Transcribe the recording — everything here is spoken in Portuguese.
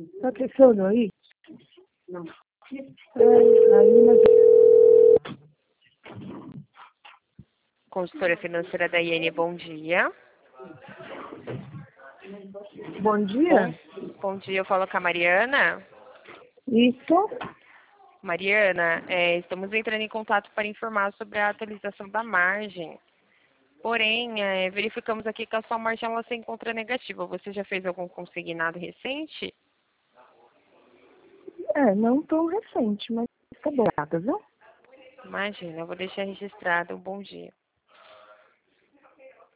Tá crescendo aí? Não. Aí, mas... Consultora financeira da IN, bom dia. Bom dia. Bom dia, eu falo com a Mariana. Isso. Mariana, estamos entrando em contato para informar sobre a atualização da margem. Porém, verificamos aqui que a sua margem ela se encontra negativa. Você já fez algum consignado recente? Não tão recente, mas tá bom, viu? Imagina, eu vou deixar registrado. Um bom dia.